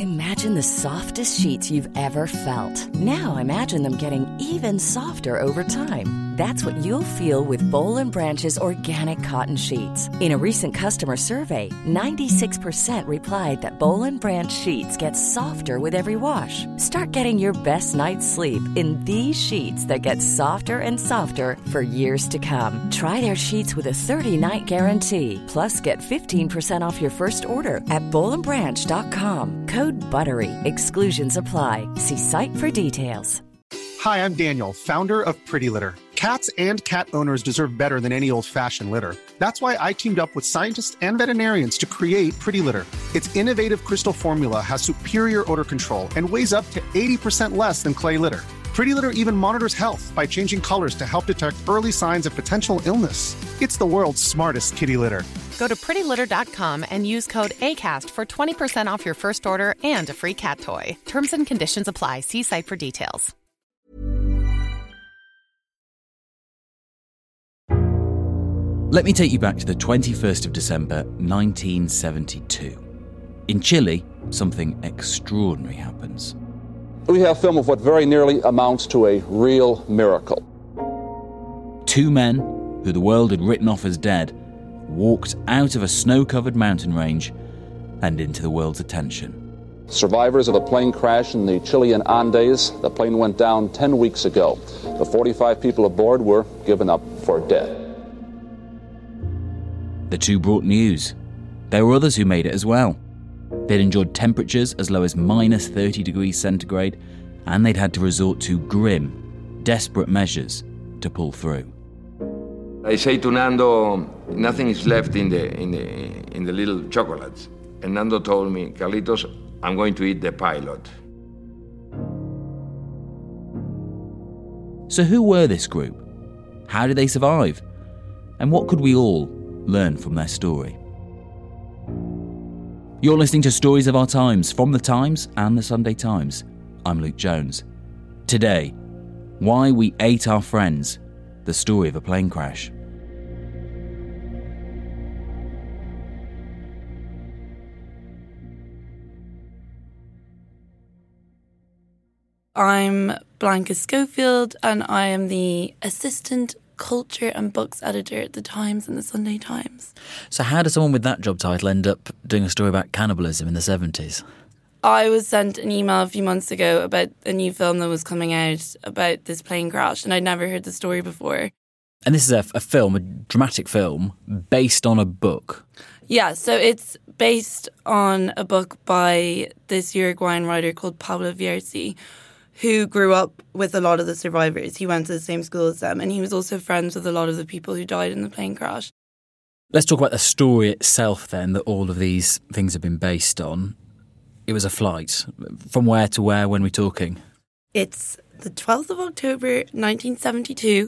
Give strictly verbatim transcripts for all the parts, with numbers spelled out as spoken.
Imagine the softest sheets you've ever felt. Now imagine them getting even softer over time. That's what you'll feel with Boll and Branch's organic cotton sheets. In a recent customer survey, ninety-six percent replied that Boll and Branch sheets get softer with every wash. Start getting your best night's sleep in these sheets that get softer and softer for years to come. Try their sheets with a thirty-night guarantee. Plus, get fifteen percent off your first order at boll and branch dot com. Code BUTTERY. Exclusions apply. See site for details. Hi, I'm Daniel, founder of Pretty Litter. Cats and cat owners deserve better than any old-fashioned litter. That's why I teamed up with scientists and veterinarians to create Pretty Litter. Its innovative crystal formula has superior odor control and weighs up to eighty percent less than clay litter. Pretty Litter even monitors health by changing colors to help detect early signs of potential illness. It's the world's smartest kitty litter. Go to pretty litter dot com and use code ACAST for twenty percent off your first order and a free cat toy. Terms and conditions apply. See site for details. Let me take you back to the twenty-first of December, nineteen seventy-two. In Chile, something extraordinary happens. We have film of what very nearly amounts to a real miracle. Two men, who the world had written off as dead, walked out of a snow-covered mountain range and into the world's attention. Survivors of a plane crash in the Chilean Andes. The plane went down ten weeks ago. The forty-five people aboard were given up for dead. The two brought news. There were others who made it as well. They'd endured temperatures as low as minus thirty degrees centigrade, and they'd had to resort to grim, desperate measures to pull through. I say to Nando, nothing is left in the in the in the little chocolates. And Nando told me, Carlitos, I'm going to eat the pilot. So who were this group? How did they survive? And what could we all learn from their story? You're listening to Stories of Our Times from The Times and The Sunday Times. I'm Luke Jones. Today, why we ate our friends, the story of a plane crash. I'm Blanca Schofield and I am the assistant culture and books editor at The Times and The Sunday Times. So how does someone with that job title end up doing a story about cannibalism in the seventies? I was sent an email a few months ago about a new film that was coming out about this plane crash, and I'd never heard the story before. And this is a, a film, a dramatic film, based on a book. Yeah, so it's based on a book by this Uruguayan writer called Pablo Vierci, who grew up with a lot of the survivors. He went to the same school as them, and he was also friends with a lot of the people who died in the plane crash. Let's talk about the story itself then, that all of these things have been based on. It was a flight. From where to where when we're talking? It's the twelfth of October, nineteen seventy-two,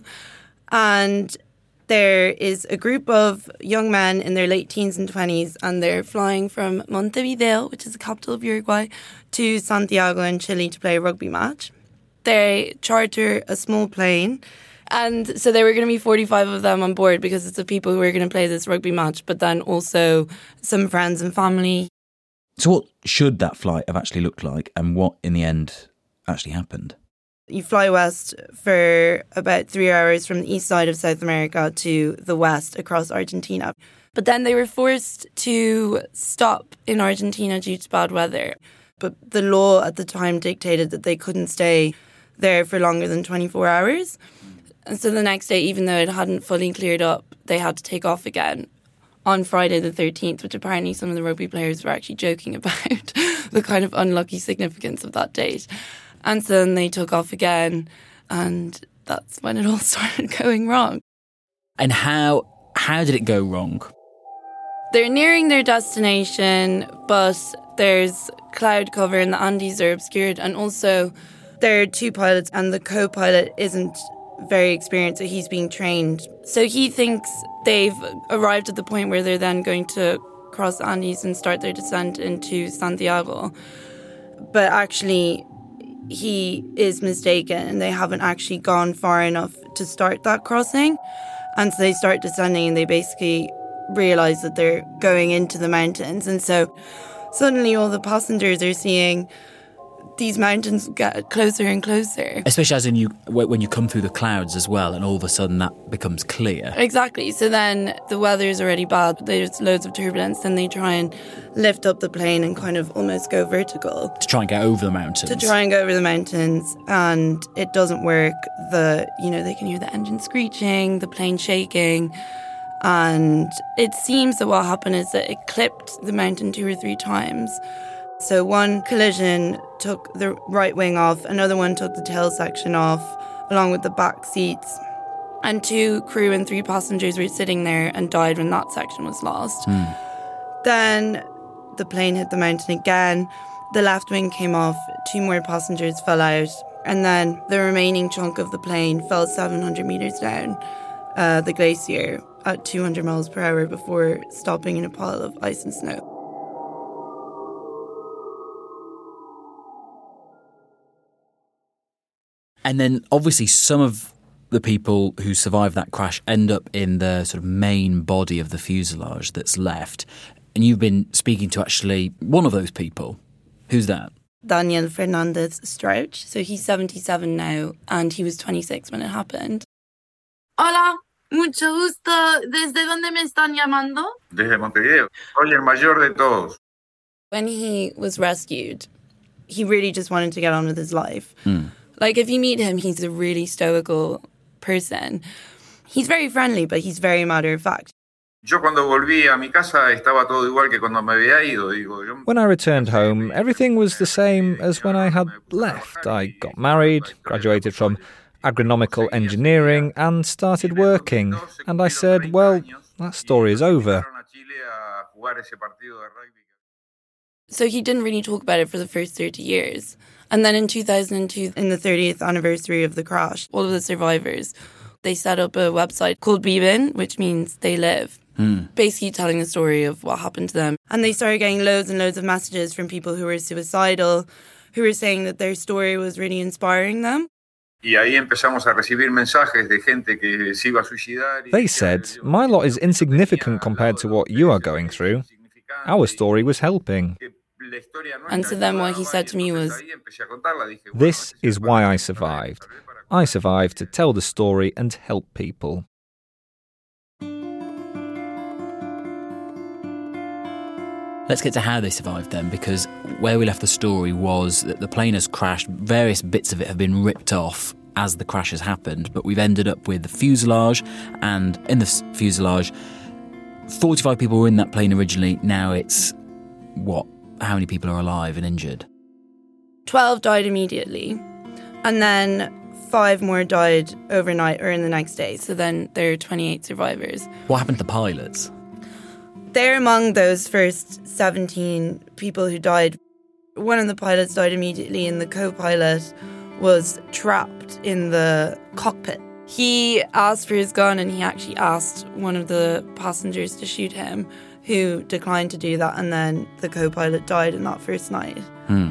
and there is a group of young men in their late teens and twenties, and they're flying from Montevideo, which is the capital of Uruguay, to Santiago in Chile to play a rugby match. They charter a small plane, and so there were going to be forty-five of them on board because it's the people who are going to play this rugby match, but then also some friends and family. So what should that flight have actually looked like, and what in the end actually happened? You fly west for about three hours from the east side of South America to the west across Argentina. But then they were forced to stop in Argentina due to bad weather. But the law at the time dictated that they couldn't stay there for longer than twenty-four hours. And so the next day, even though it hadn't fully cleared up, they had to take off again on Friday the thirteenth, which apparently some of the rugby players were actually joking about the kind of unlucky significance of that date. And so then they took off again, and that's when it all started going wrong. And how how did it go wrong? They're nearing their destination, but there's cloud cover and the Andes are obscured, and also there are two pilots and the co-pilot isn't very experienced, so he's being trained. So he thinks they've arrived at the point where they're then going to cross the Andes and start their descent into Santiago. But actually, he is mistaken and they haven't actually gone far enough to start that crossing. And so they start descending and they basically realise that they're going into the mountains. And so suddenly all the passengers are seeing these mountains get closer and closer. Especially as in you, when you come through the clouds as well, and all of a sudden that becomes clear. Exactly. So then the weather's already bad. There's loads of turbulence. Then they try and lift up the plane and kind of almost go vertical. To try and get over the mountains. To try and go over the mountains. And it doesn't work. The, you know, they can hear the engine screeching, the plane shaking. And it seems that what happened is that it clipped the mountain two or three times. So one collision took the right wing off, another one took the tail section off, along with the back seats. And two crew and three passengers were sitting there and died when that section was lost. Mm. Then the plane hit the mountain again. The left wing came off, two more passengers fell out, and then the remaining chunk of the plane fell seven hundred metres down uh, the glacier at two hundred miles per hour before stopping in a pile of ice and snow. And then obviously some of the people who survived that crash end up in the sort of main body of the fuselage that's left. And you've been speaking to actually one of those people. Who's that? Daniel Fernandez Strauch. So he's seventy-seven now and he was twenty-six when it happened. Hola, mucho gusto. ¿Desde dónde me están llamando? Desde Montevideo. Soy el mayor de todos. When he was rescued, he really just wanted to get on with his life. Mm. Like, if you meet him, he's a really stoical person. He's very friendly, but he's very matter-of-fact. Yo cuando volví a mi casa estaba todo igual que cuando me había ido. When I returned home, everything was the same as when I had left. I got married, graduated from agronomical engineering, and started working. And I said, well, that story is over. So he didn't really talk about it for the first thirty years. And then in two thousand two, in the thirtieth anniversary of the crash, all of the survivors, they set up a website called Viven, which means they live, mm. basically telling the story of what happened to them. And they started getting loads and loads of messages from people who were suicidal, who were saying that their story was really inspiring them. Y ahí empezamos a recibir mensajes de gente que se iba a suicidar. They said, my lot is insignificant compared to what you are going through. Our story was helping. And so then what he said to me was, this is why I survived. I survived to tell the story and help people. Let's get to how they survived then, because where we left the story was that the plane has crashed, various bits of it have been ripped off as the crash has happened, but we've ended up with the fuselage, and in the fuselage, forty-five people were in that plane originally. Now it's, what, how many people are alive and injured? twelve died immediately, and then five more died overnight or in the next day, so then there are twenty-eight survivors. What happened to the pilots? They're among those first seventeen people who died. One of the pilots died immediately, and the co-pilot was trapped in the cockpit. He asked for his gun, and he actually asked one of the passengers to shoot him, who declined to do that, and then the co-pilot died in that first night. Hmm.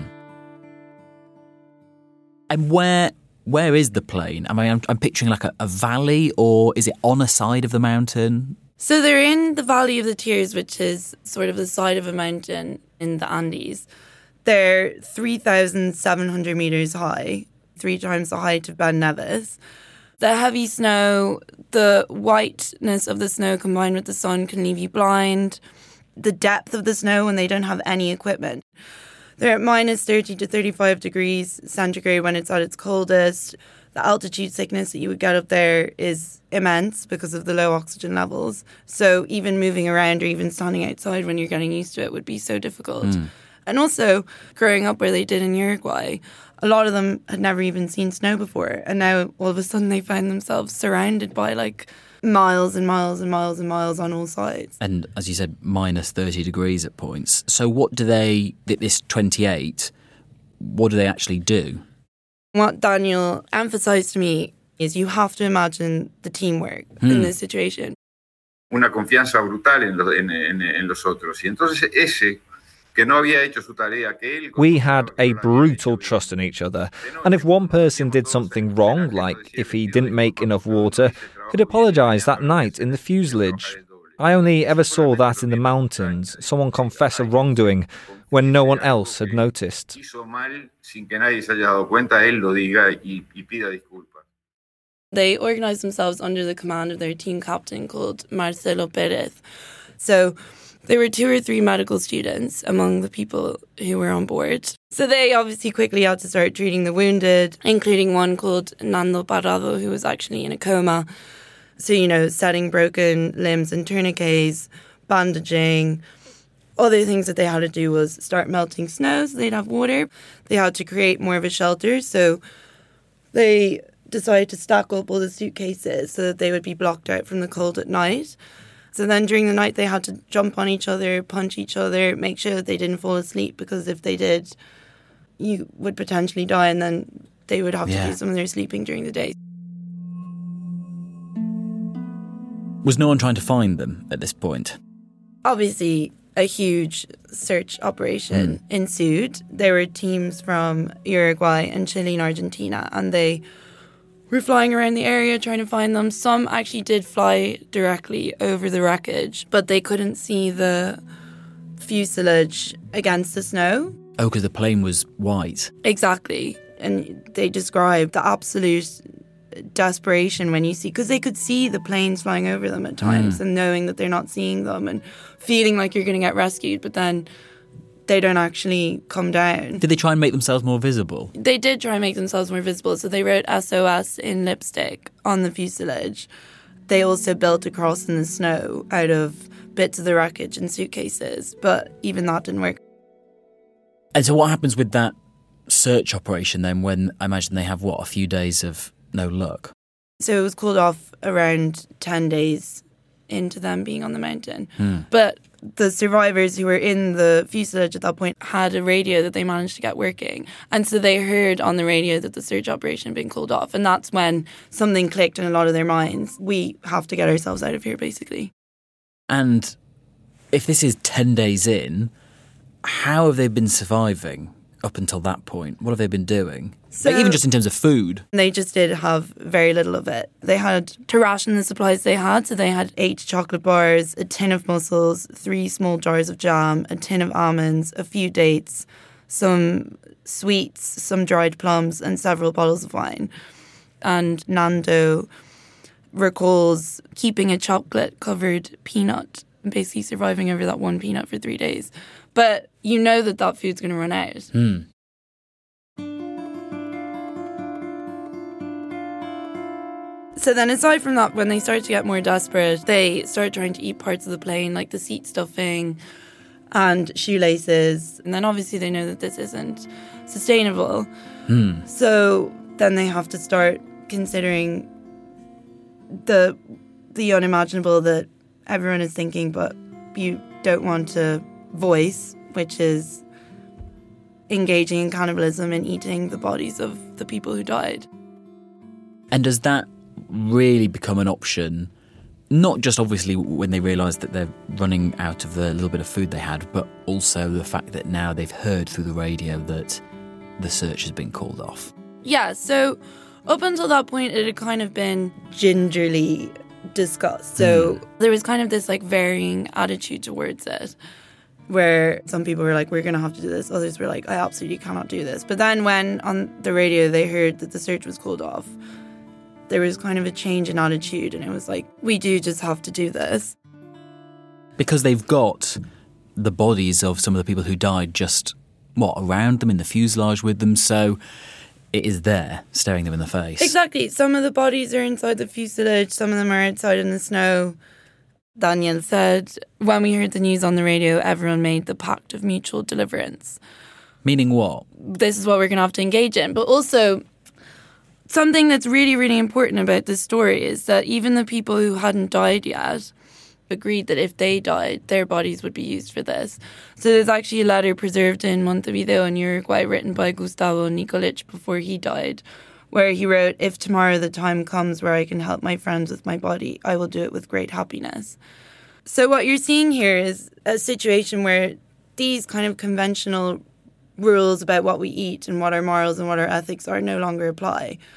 And where where is the plane? I mean, I'm, I'm picturing like a, a valley, or is it on a side of the mountain? So they're in the Valley of the Tears, which is sort of the side of a mountain in the Andes. They're three thousand seven hundred metres high, three times the height of Ben Nevis. The heavy snow, the whiteness of the snow combined with the sun can leave you blind. The depth of the snow when they don't have any equipment. They're at minus thirty to thirty-five degrees centigrade when it's at its coldest. The altitude sickness that you would get up there is immense because of the low oxygen levels. So even moving around or even standing outside when you're getting used to it would be so difficult. Mm. And also, growing up where they did in Uruguay, a lot of them had never even seen snow before. And now all of a sudden they find themselves surrounded by like miles and miles and miles and miles on all sides. And as you said, minus thirty degrees at points. So what do they, this twenty-eight, what do they actually do? What Daniel emphasised to me is you have to imagine the teamwork hmm. in this situation. Una confianza brutal en los, en, en, en los otros. Y entonces ese que no había hecho su tarea, que él... We had a brutal trust in each other. And if one person did something wrong, like if he didn't make enough water, he'd apologise that night in the fuselage. I only ever saw that in the mountains, someone confess a wrongdoing when no one else had noticed. They organised themselves under the command of their team captain called Marcelo Pérez. So there were two or three medical students among the people who were on board. So they obviously quickly had to start treating the wounded, including one called Nando Parrado, who was actually in a coma. So, you know, setting broken limbs and tourniquets, bandaging. Other things that they had to do was start melting snow so they'd have water. They had to create more of a shelter. So they decided to stack up all the suitcases so that they would be blocked out from the cold at night. So then during the night they had to jump on each other, punch each other, make sure that they didn't fall asleep, because if they did, you would potentially die, and then they would have yeah. to do some of their sleeping during the day. Was no one trying to find them at this point? Obviously, a huge search operation mm. ensued. There were teams from Uruguay and Chile and Argentina, and they were flying around the area trying to find them. Some actually did fly directly over the wreckage, but they couldn't see the fuselage against the snow. Oh, because the plane was white. Exactly. And they described the absolute desperation when you see, because they could see the planes flying over them at times mm. and knowing that they're not seeing them and feeling like you're going to get rescued, but then they don't actually come down. Did they try and make themselves more visible? They did try and make themselves more visible. So they wrote S O S in lipstick on the fuselage. They also built a cross in the snow out of bits of the wreckage and suitcases, but even that didn't work. And so what happens with that search operation then when, I imagine they have, what, a few days of no luck? So it was called off around ten days into them being on the mountain. Hmm. But the survivors who were in the fuselage at that point had a radio that they managed to get working. And so they heard on the radio that the search operation had been called off. And that's when something clicked in a lot of their minds. We have to get ourselves out of here, basically. And if this is ten days in, how have they been surviving up until that point? What have they been doing? So, like, even just in terms of food. They just did have very little of it. They had to ration the supplies they had. So they had eight chocolate bars, a tin of mussels, three small jars of jam, a tin of almonds, a few dates, some sweets, some dried plums, and several bottles of wine. And Nando recalls keeping a chocolate-covered peanut and basically surviving over that one peanut for three days. But you know that that food's going to run out. Hmm. So then aside from that, when they start to get more desperate, they start trying to eat parts of the plane, like the seat stuffing and shoelaces. And then obviously they know that this isn't sustainable. Hmm. So then they have to start considering the the unimaginable that everyone is thinking, but you don't want to voice, which is engaging in cannibalism and eating the bodies of the people who died. And does that really become an option, not just obviously when they realise that they're running out of the little bit of food they had, but also the fact that now they've heard through the radio that the search has been called off? Yeah, so up until that point it had kind of been gingerly discussed. So mm. there was kind of this like varying attitude towards it, where some people were like, we're going to have to do this. Others were like, I absolutely cannot do this. But then when on the radio they heard that the search was called off, there was kind of a change in attitude, and it was like, we do just have to do this. Because they've got the bodies of some of the people who died just, what, around them in the fuselage with them, so it is there, staring them in the face. Exactly. Some of the bodies are inside the fuselage, some of them are outside in the snow. Daniel said, when we heard the news on the radio, everyone made the pact of mutual deliverance. Meaning what? This is what we're going to have to engage in. But also, something that's really, really important about this story is that even the people who hadn't died yet agreed that if they died, their bodies would be used for this. So there's actually a letter preserved in Montevideo in Uruguay written by Gustavo Nikolic before he died, where he wrote, if tomorrow the time comes where I can help my friends with my body, I will do it with great happiness. So what you're seeing here is a situation where these kind of conventional rules about what we eat and what our morals and what our ethics are no longer apply. Hmm.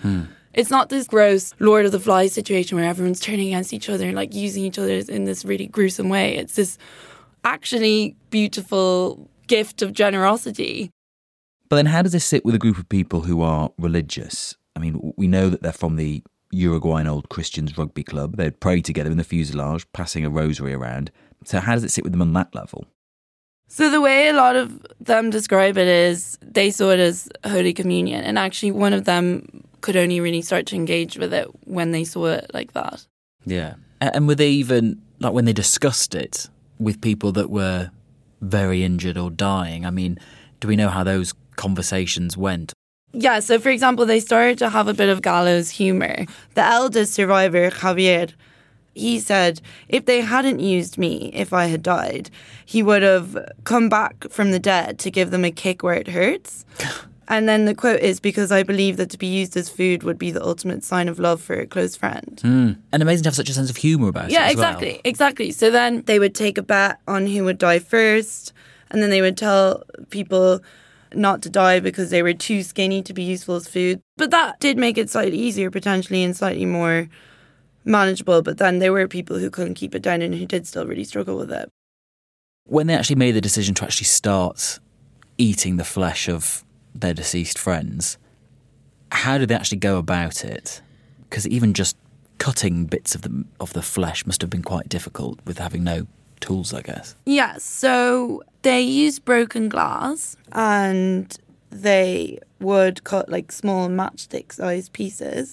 It's not this gross Lord of the Flies situation where everyone's turning against each other and like using each other in this really gruesome way. It's this actually beautiful gift of generosity. But then how does this sit with a group of people who are religious? I mean, we know that they're from the Uruguayan Old Christians Rugby Club. They'd pray together in the fuselage, passing a rosary around. So how does it sit with them on that level? So the way a lot of them describe it is they saw it as Holy Communion. And actually one of them could only really start to engage with it when they saw it like that. Yeah. And were they even, like when they discussed it with people that were very injured or dying? I mean, do we know how those conversations went? Yeah, so for example, they started to have a bit of gallows humour. The eldest survivor, Javier, he said, if they hadn't used me, if I had died, he would have come back from the dead to give them a kick where it hurts. And then the quote is, because I believe that to be used as food would be the ultimate sign of love for a close friend. Mm. And amazing to have such a sense of humour about yeah, it as exactly, well. exactly. So then they would take a bet on who would die first, and then they would tell people not to die because they were too skinny to be useful as food. But that did make it slightly easier potentially and slightly more manageable. But then there were people who couldn't keep it down and who did still really struggle with it. When they actually made the decision to actually start eating the flesh of their deceased friends, how did they actually go about it? Because even just cutting bits of the of the flesh must have been quite difficult with having no tools, I guess. Yeah, so they used broken glass and they would cut like small matchstick sized pieces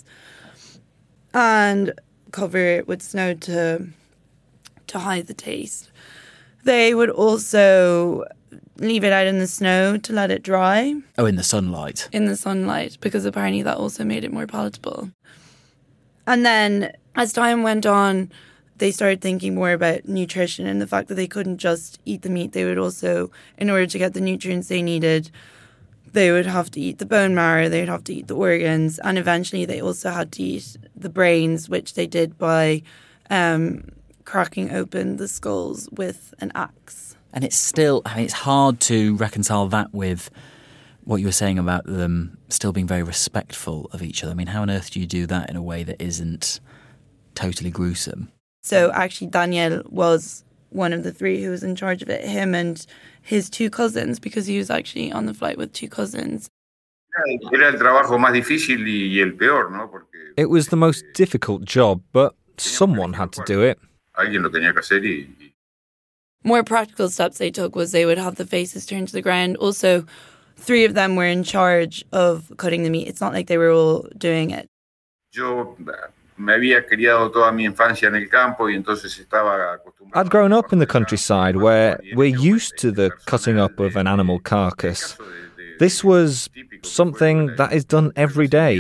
and cover it with snow to to hide the taste. They would also leave it out in the snow to let it dry. Oh, in the sunlight. In the sunlight, because apparently that also made it more palatable. And then as time went on, they started thinking more about nutrition and the fact that they couldn't just eat the meat. They would also, in order to get the nutrients they needed, they would have to eat the bone marrow, they would have to eat the organs, and eventually they also had to eat the brains, which they did by um, cracking open the skulls with an axe. And it's still, I mean, it's hard to reconcile that with what you were saying about them still being very respectful of each other. I mean, how on earth do you do that in a way that isn't totally gruesome? So actually Daniel was one of the three who was in charge of it, him and his two cousins, because he was actually on the flight with two cousins. It was the most difficult job, but someone had to do it. More practical steps they took was they would have the faces turned to the ground. Also, three of them were in charge of cutting the meat. It's not like they were all doing it. I'd grown up in the countryside where we're used to the cutting up of an animal carcass. This was something that is done every day.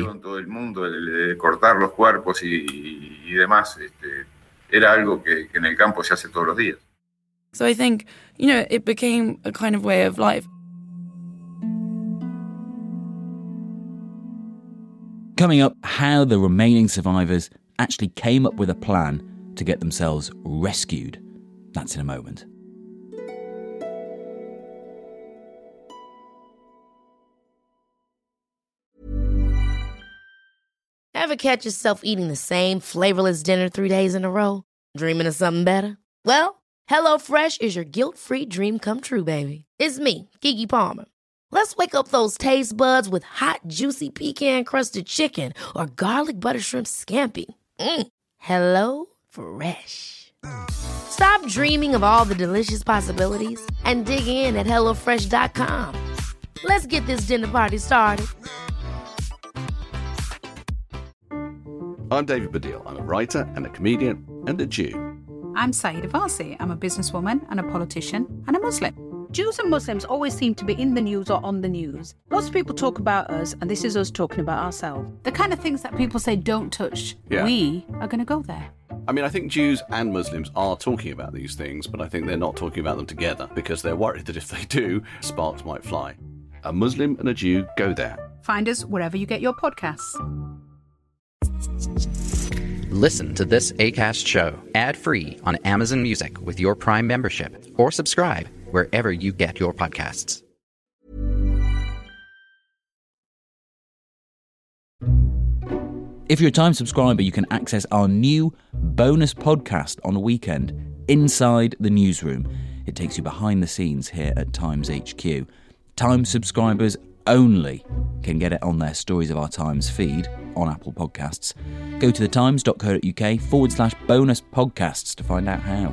So I think, you know, it became a kind of way of life. Coming up, how the remaining survivors actually came up with a plan to get themselves rescued. That's in a moment. Ever catch yourself eating the same flavorless dinner three days in a row? Dreaming of something better? Well, HelloFresh is your guilt-free dream come true, baby. It's me, Keke Palmer. Let's wake up those taste buds with hot, juicy pecan-crusted chicken or garlic butter shrimp scampi. Mm. Hello Fresh. Stop dreaming of all the delicious possibilities and dig in at hello fresh dot com. Let's get this dinner party started. I'm David Baddiel. I'm a writer and a comedian and a Jew. I'm Sayeeda Warsi. I'm a businesswoman and a politician and a Muslim. Jews and Muslims always seem to be in the news or on the news. Lots of people talk about us, and this is us talking about ourselves. The kind of things that people say don't touch, Yeah. we are going to go there. I mean, I think Jews and Muslims are talking about these things, but I think they're not talking about them together because they're worried that if they do, sparks might fly. A Muslim and a Jew go there. Find us wherever you get your podcasts. Listen to this Acast show ad-free on Amazon Music with your Prime membership, or subscribe wherever you get your podcasts. If you're a Times subscriber, you can access our new bonus podcast on a weekend, Inside the Newsroom. It takes you behind the scenes here at Times H Q. Times subscribers only can get it on their Stories of Our Times feed on Apple Podcasts. Go to thetimes.co.uk forward slash bonus podcasts to find out how.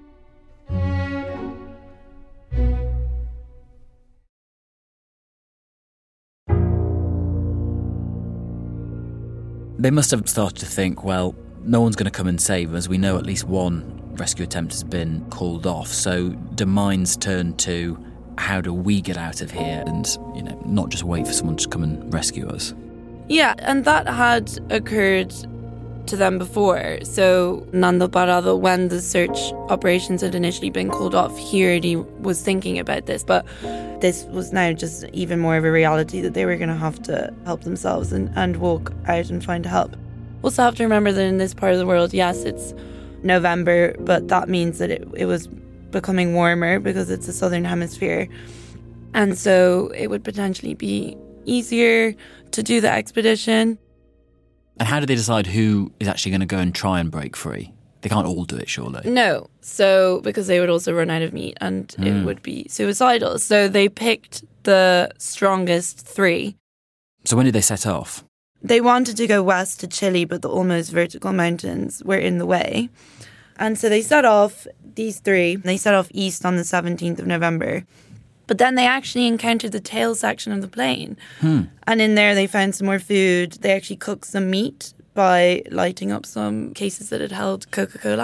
They must have started to think, well, no one's going to come and save us. We know at least one rescue attempt has been called off. So do minds turn to, how do we get out of here and, you know, not just wait for someone to come and rescue us? Yeah, and that had occurred to them before. So Nando Parrado, when the search operations had initially been called off, he already was thinking about this. But this was now just even more of a reality that they were going to have to help themselves and, and walk out and find help. Also have to remember that in this part of the world, yes, it's November, but that means that it, it was becoming warmer because it's the southern hemisphere. And so it would potentially be easier to do the expedition. And how do they decide who is actually going to go and try and break free? They can't all do it, surely. No. So, because they would also run out of meat and mm. it would be suicidal. So they picked the strongest three. So when did they set off? They wanted to go west to Chile, but the almost vertical mountains were in the way. And so they set off, these three, they set off east on the seventeenth of November. But then they actually encountered the tail section of the plane. Hmm. And in there they found some more food. They actually cooked some meat by lighting up some cases that had held Coca-Cola.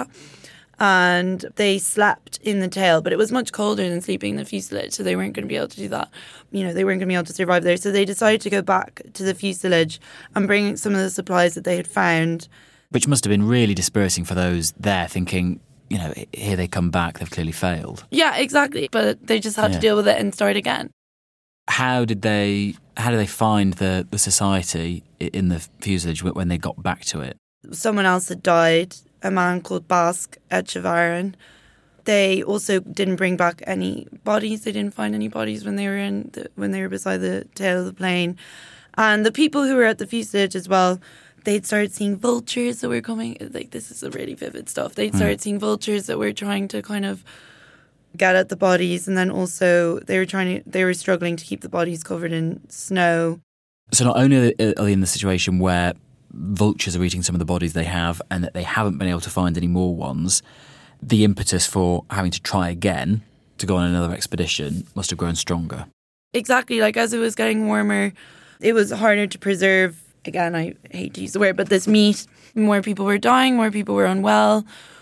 And they slept in the tail, but it was much colder than sleeping in the fuselage, so they weren't going to be able to do that. You know, they weren't going to be able to survive there. So they decided to go back to the fuselage and bring some of the supplies that they had found. Which must have been really dispersing for those there, thinking, you know, here they come back, they've clearly failed. Yeah, exactly. But they just had yeah. to deal with it and start again. How did they how did they find the, the society in the fuselage when they got back to it? Someone else had died, a man called Basque Echevarren. They also didn't bring back any bodies. They didn't find any bodies when they were in the, when they were beside the tail of the plane. And the people who were at the fuselage as well, they'd started seeing vultures that were coming. Like, this is a really vivid stuff. They'd started mm. seeing vultures that were trying to kind of get at the bodies, and then also they were trying to they were struggling to keep the bodies covered in snow. So not only are they in the situation where vultures are eating some of the bodies they have and that they haven't been able to find any more ones, the impetus for having to try again to go on another expedition must have grown stronger. Exactly. Like, as it was getting warmer, it was harder to preserve, again, I hate to use the word, but this meat. More people were dying, more people were unwell,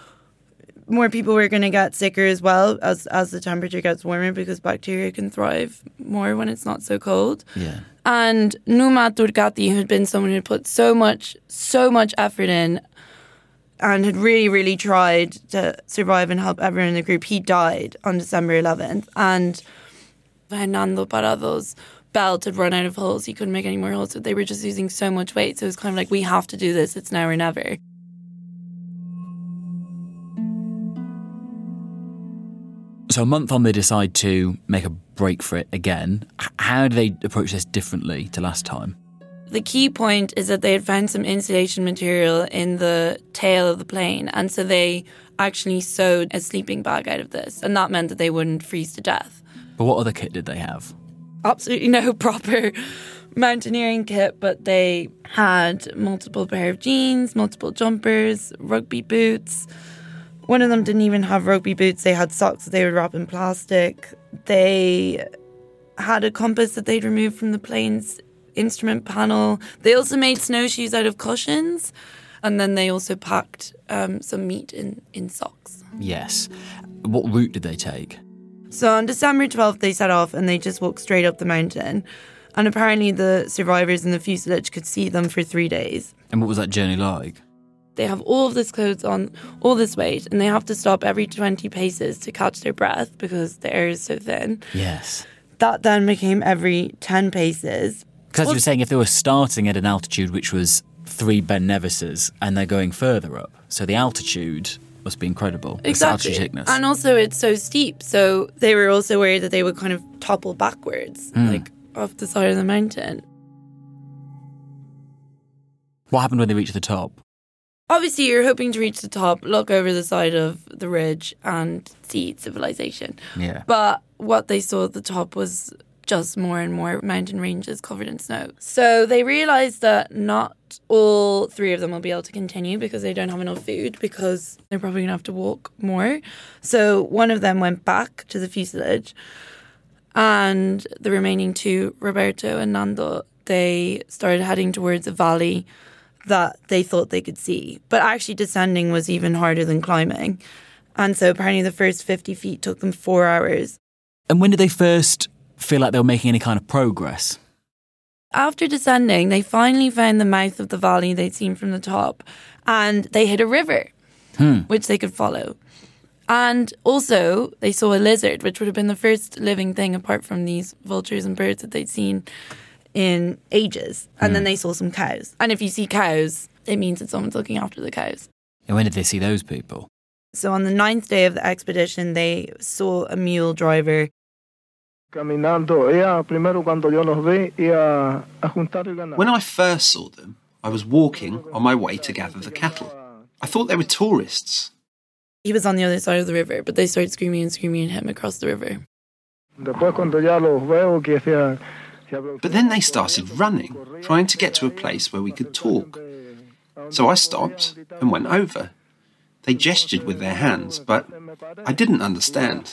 more people were going to get sicker as well as, as the temperature gets warmer, because bacteria can thrive more when it's not so cold. Yeah. And Numa Turgati, who'd been someone who'd put so much, so much effort in and had really, really tried to survive and help everyone in the group, he died on December eleventh. And Fernando Parrado's belt had run out of holes. He couldn't make any more holes. So they were just using so much weight. So it was kind of like, we have to do this. It's now or never. So a month on, they decide to make a break for it again. How do they approach this differently to last time? The key point is that they had found some insulation material in the tail of the plane, and so they actually sewed a sleeping bag out of this, and that meant that they wouldn't freeze to death. But what other kit did they have? Absolutely no proper mountaineering kit, but they had multiple pair of jeans, multiple jumpers, rugby boots. One of them didn't even have rugby boots. They had socks that they would wrap in plastic. They had a compass that they'd removed from the plane's instrument panel. They also made snowshoes out of cushions. And then they also packed um, some meat in, in socks. Yes. What route did they take? So on December twelfth, they set off and they just walked straight up the mountain. And apparently the survivors in the fuselage could see them for three days. And what was that journey like? They have all of this clothes on, all this weight, and they have to stop every twenty paces to catch their breath because the air is so thin. Yes. That then became every ten paces. Because as well, you were saying, if they were starting at an altitude which was three Ben Nevises and they're going further up, so the altitude must be incredible. Exactly. Altitude sickness. And also it's so steep, so they were also worried that they would kind of topple backwards, mm. like off the side of the mountain. What happened when they reached the top? Obviously, you're hoping to reach the top, look over the side of the ridge and see civilization. Yeah. But what they saw at the top was just more and more mountain ranges covered in snow. So they realised that not all three of them will be able to continue because they don't have enough food, because they're probably going to have to walk more. So one of them went back to the fuselage, and the remaining two, Roberto and Nando, they started heading towards a valley that they thought they could see. But actually descending was even harder than climbing. And so apparently the first fifty feet took them four hours. And when did they first feel like they were making any kind of progress? After descending, they finally found the mouth of the valley they'd seen from the top, and they hit a river, hmm. which they could follow. And also, they saw a lizard, which would have been the first living thing apart from these vultures and birds that they'd seen in ages. And hmm. then they saw some cows. And if you see cows, it means that someone's looking after the cows. And when did they see those people? So on the ninth day of the expedition, they saw a mule driver. When I first saw them, I was walking on my way to gather the cattle. I thought they were tourists. He was on the other side of the river, but they started screaming and screaming at him across the river. But then they started running, trying to get to a place where we could talk. So I stopped and went over. They gestured with their hands, but I didn't understand.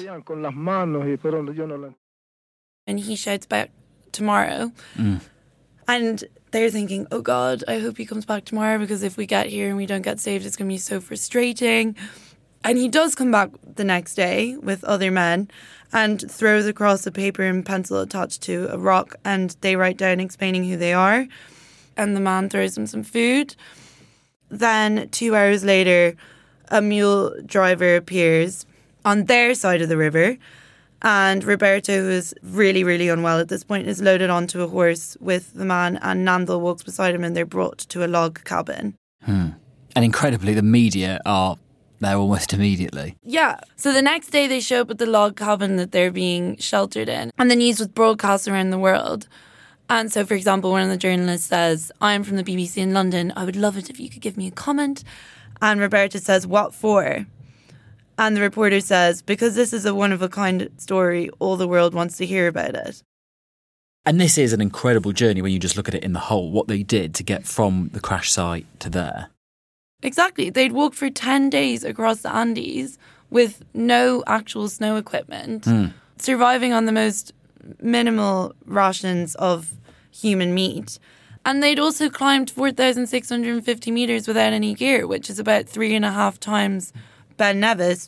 And he shouts back, tomorrow. Mm. And they're thinking, oh God, I hope he comes back tomorrow, because if we get here and we don't get saved, it's going to be so frustrating. And he does come back the next day with other men and throws across a paper and pencil attached to a rock, and they write down explaining who they are. And the man throws them some food. Then two hours later, a mule driver appears on their side of the river, and Roberto, who is really, really unwell at this point, is loaded onto a horse with the man, and Nando walks beside him, and they're brought to a log cabin. Hmm. And incredibly, the media are there almost immediately. Yeah. So the next day they show up at the log cabin that they're being sheltered in, and the news was broadcast around the world. And so, for example, one of the journalists says, I'm from the B B C in London. I would love it if you could give me a comment. And Roberto says, what for? And the reporter says, because this is a one-of-a-kind story, all the world wants to hear about it. And this is an incredible journey when you just look at it in the whole, what they did to get from the crash site to there. Exactly. They'd walked for ten days across the Andes with no actual snow equipment, mm. surviving on the most minimal rations of human meat. And they'd also climbed four thousand six hundred fifty metres without any gear, which is about three and a half times Ben Nevis.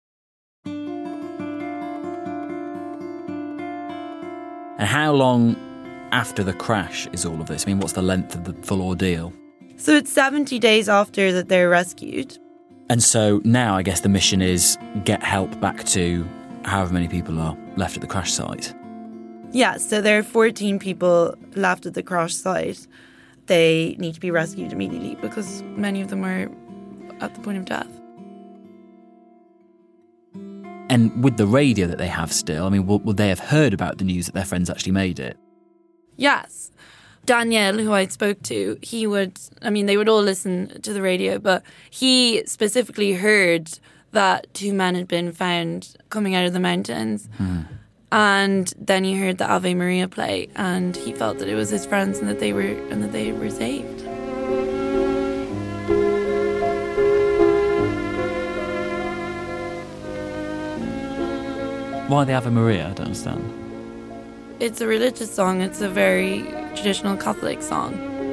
And how long after the crash is all of this? I mean, what's the length of the full ordeal? So it's seventy days after that they're rescued. And so now I guess the mission is get help back to however many people are left at the crash site. Yeah, so there are fourteen people left at the crash site. They need to be rescued immediately because many of them are at the point of death. And with the radio that they have still, I mean, will, will they have heard about the news that their friends actually made it? Yes. Daniel, who I spoke to, he would, I mean, they would all listen to the radio, but he specifically heard that two men had been found coming out of the mountains. Hmm. And then he heard the Ave Maria play, and he felt that it was his friends and that they were and that they were saved. Why the Ave Maria? I don't understand. It's a religious song. It's a very traditional Catholic song.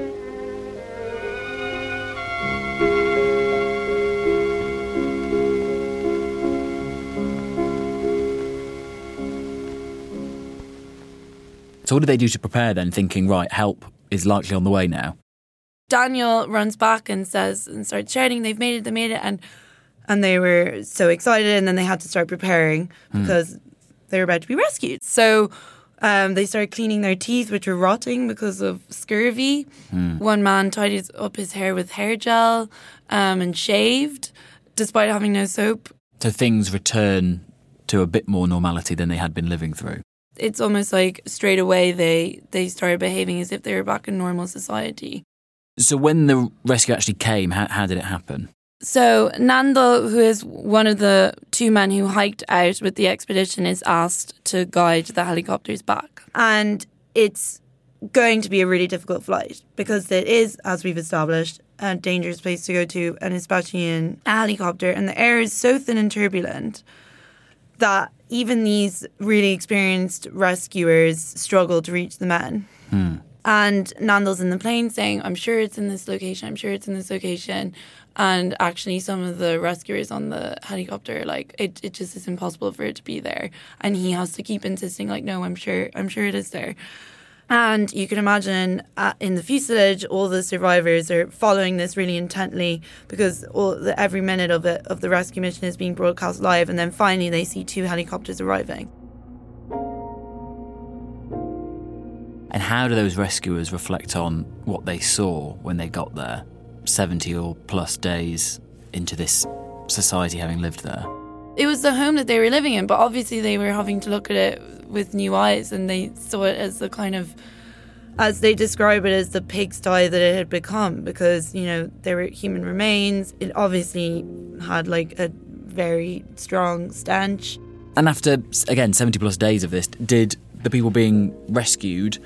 So what did they do to prepare then, thinking, right, help is likely on the way now? Daniel runs back and says, and starts shouting, they've made it, they made it. And and they were so excited, and then they had to start preparing because mm. they were about to be rescued. So um, they started cleaning their teeth, which were rotting because of scurvy. Mm. One man tidied up his hair with hair gel um, and shaved, despite having no soap. So things return to a bit more normality than they had been living through. It's almost like straight away they, they started behaving as if they were back in normal society. So when the rescue actually came, how, how did it happen? So Nando, who is one of the two men who hiked out with the expedition, is asked to guide the helicopters back. And it's going to be a really difficult flight because it is, as we've established, a dangerous place to go to, and especially in a helicopter. And the air is so thin and turbulent that even these really experienced rescuers struggle to reach the men. Hmm. And Nando's in the plane saying, I'm sure it's in this location, I'm sure it's in this location. And actually some of the rescuers on the helicopter, like, it, it just is impossible for it to be there. And he has to keep insisting, like, no, I'm sure, I'm sure it is there. And you can imagine uh, in the fuselage, all the survivors are following this really intently because all the, every minute of it of the rescue mission is being broadcast live. And then finally they see two helicopters arriving. And how do those rescuers reflect on what they saw when they got there, seventy or plus days into this society having lived there? It was the home that they were living in, but obviously they were having to look at it with new eyes, and they saw it as the kind of, as they describe it, as the pigsty that it had become, because, you know, there were human remains. It obviously had like a very strong stench. And after, again, seventy plus days of this, did the people being rescued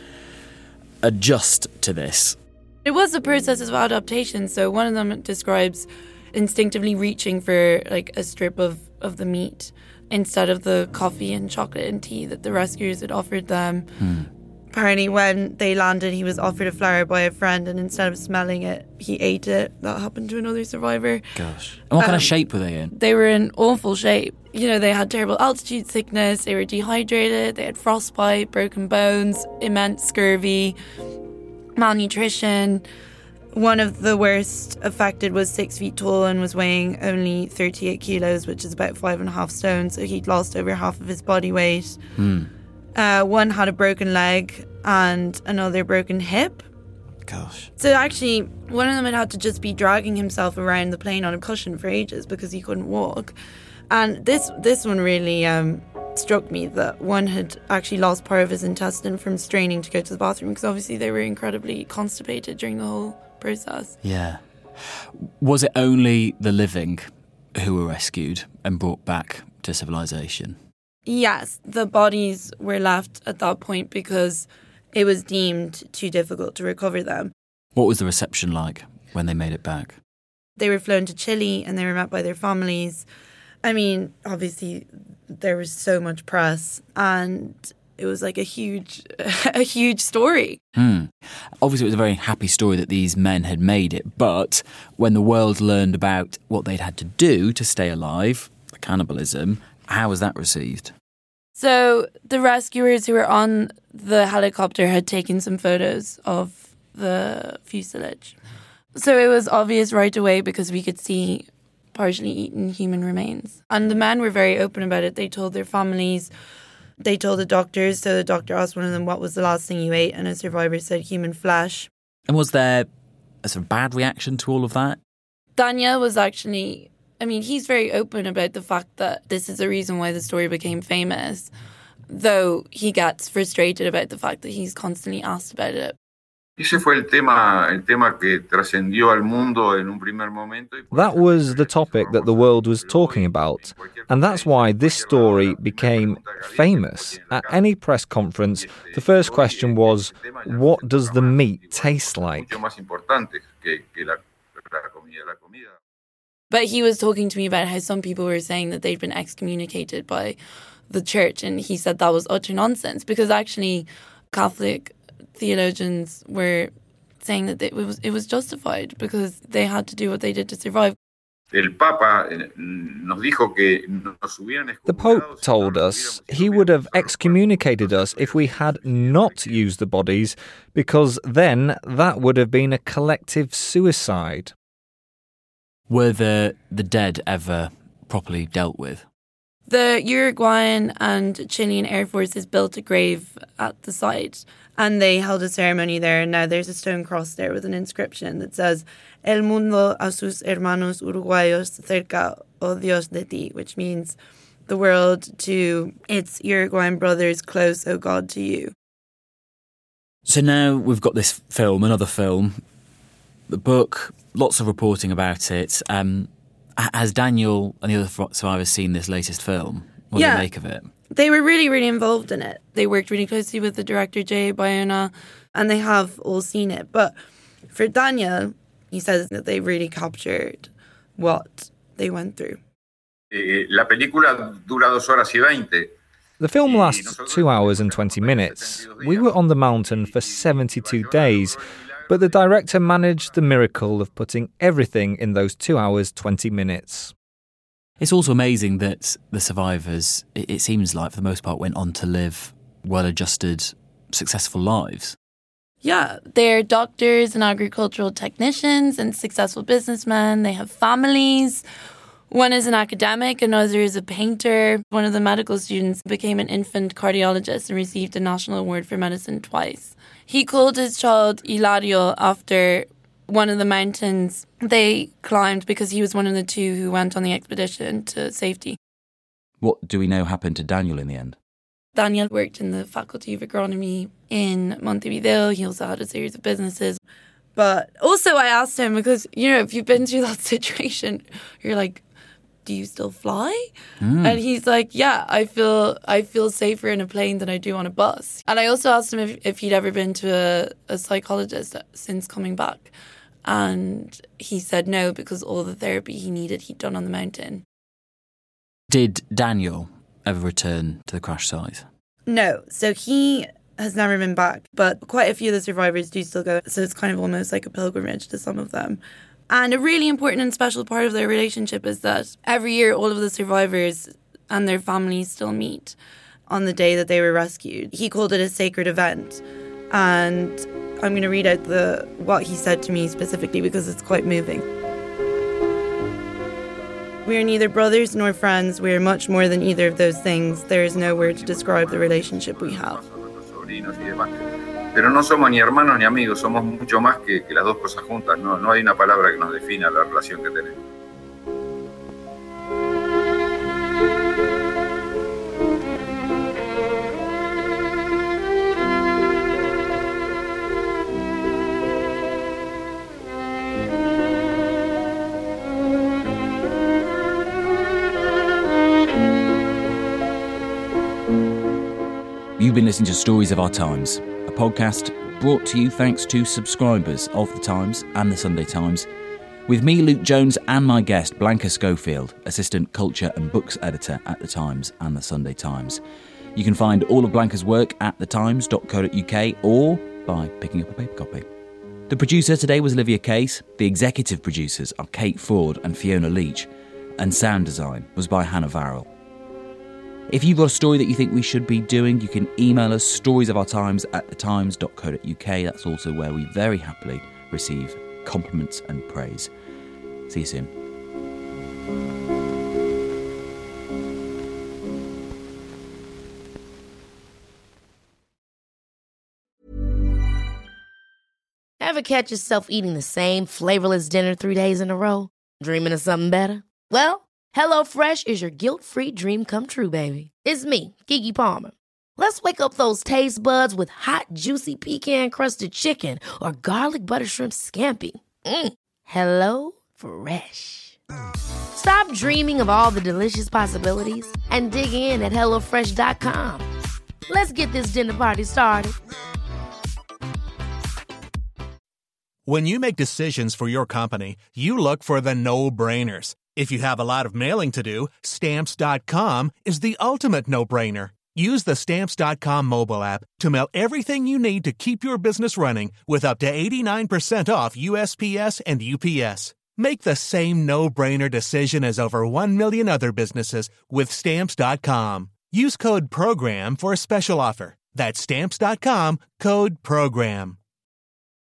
adjust to this? It was a process of adaptation. So one of them describes instinctively reaching for like a strip of, of the meat instead of the coffee and chocolate and tea that the rescuers had offered them. Hmm. Apparently when they landed, he was offered a flower by a friend, and instead of smelling it, he ate it. That happened to another survivor. Gosh. And what um, kind of shape were they in? They were in awful shape. You know, they had terrible altitude sickness, they were dehydrated, they had frostbite, broken bones, immense scurvy, malnutrition. One of the worst affected was six feet tall and was weighing only thirty-eight kilos, which is about five and a half stone. So he'd lost over half of his body weight. Hmm. Uh, one had a broken leg and another broken hip. Gosh. So actually, one of them had had to just be dragging himself around the plane on a cushion for ages because he couldn't walk. And this this one really um, struck me, that one had actually lost part of his intestine from straining to go to the bathroom, because obviously they were incredibly constipated during the whole process. Yeah. Was it only the living who were rescued and brought back to civilization? Yes, the bodies were left at that point because it was deemed too difficult to recover them. What was the reception like when they made it back? They were flown to Chile and they were met by their families. I mean, obviously, there was so much press, and it was like a huge, a huge story. Hmm. Obviously, it was a very happy story that these men had made it, but when the world learned about what they'd had to do to stay alive, the cannibalism, how was that received? So the rescuers who were on the helicopter had taken some photos of the fuselage. So it was obvious right away because we could see partially eaten human remains. And the men were very open about it. They told their families, they told the doctors. So the doctor asked one of them, what was the last thing you ate? And a survivor said human flesh. And was there a sort of bad reaction to all of that? Daniel was actually, I mean, he's very open about the fact that this is the reason why the story became famous, though he gets frustrated about the fact that he's constantly asked about it. Ese fue el tema, el tema que trascendió al mundo en un primer momento. That was the topic that the world was talking about, and that's why this story became famous. At any press conference, the first question was, what does the meat taste like? But he was talking to me about how some people were saying that they'd been excommunicated by the church, and he said that was utter nonsense, because actually Catholic theologians were saying that it was it was justified because they had to do what they did to survive. The Pope told us he would have excommunicated us if we had not used the bodies, because then that would have been a collective suicide. Were the, the dead ever properly dealt with? The Uruguayan and Chilean Air Forces built a grave at the site, and they held a ceremony there. And now there's a stone cross there with an inscription that says, El mundo a sus hermanos uruguayos cerca, o Dios de ti, which means the world to its Uruguayan brothers close, O God, to you. So now we've got this film, another film. the book, lots of reporting about it. Um, has Daniel and the other survivors seen this latest film? What yeah. do they make of it? They were really, really involved in it. They worked really closely with the director, Jay Bayona, and they have all seen it. But for Daniel, he says that they really captured what they went through. La película dura dos horas y veinte. The film lasts two hours and twenty minutes. We were on the mountain for seventy-two days, but the director managed the miracle of putting everything in those two hours, twenty minutes. It's also amazing that the survivors, it, it seems like for the most part, went on to live well-adjusted, successful lives. Yeah, they're doctors and agricultural technicians and successful businessmen. They have families. One is an academic, another is a painter. One of the medical students became an infant cardiologist and received a national award for medicine twice. He called his child Hilario after one of the mountains they climbed because he was one of the two who went on the expedition to safety. What do we know happened to Daniel in the end? Daniel worked in the Faculty of Agronomy in Montevideo. He also had a series of businesses. But also I asked him because, you know, if you've been through that situation, you're like, do you still fly? Mm. And he's like, yeah, I feel I feel safer in a plane than I do on a bus. And I also asked him if, if he'd ever been to a, a psychologist since coming back. And he said no, because all the therapy he needed he'd done on the mountain. Did Daniel ever return to the crash site? No. So he has never been back, but quite a few of the survivors do still go. So it's kind of almost like a pilgrimage to some of them. And a really important and special part of their relationship is that every year all of the survivors and their families still meet on the day that they were rescued. He called it a sacred event. And I'm going to read out the what he said to me specifically because it's quite moving. We are neither brothers nor friends. We are much more than either of those things. There is no word to describe the relationship we have. Pero no somos ni hermanos ni amigos, somos mucho más que, que las dos cosas juntas. No, no hay una palabra que nos defina la relación que tenemos. You've been listening to Stories of Our Times, a podcast brought to you thanks to subscribers of The Times and The Sunday Times, with me, Luke Jones, and my guest, Blanca Schofield, Assistant Culture and Books Editor at The Times and The Sunday Times. You can find all of Blanca's work at the times dot co dot uk or by picking up a paper copy. The producer today was Olivia Case. The executive producers are Kate Ford and Fiona Leach, and sound design was by Hannah Varrell. If you've got a story that you think we should be doing, you can email us storiesofourtimes at the times dot co dot uk. That's also where we very happily receive compliments and praise. See you soon. Ever catch yourself eating the same flavorless dinner three days in a row? Dreaming of something better? Well, HelloFresh is your guilt-free dream come true, baby. It's me, Keke Palmer. Let's wake up those taste buds with hot, juicy pecan-crusted chicken or garlic butter shrimp scampi. Mm. Hello Fresh. Stop dreaming of all the delicious possibilities and dig in at hello fresh dot com. Let's get this dinner party started. When you make decisions for your company, you look for the no-brainers. If you have a lot of mailing to do, Stamps dot com is the ultimate no-brainer. Use the Stamps dot com mobile app to mail everything you need to keep your business running with up to eighty-nine percent off U S P S and U P S. Make the same no-brainer decision as over one million other businesses with Stamps dot com. Use code PROGRAM for a special offer. That's Stamps dot com, code PROGRAM.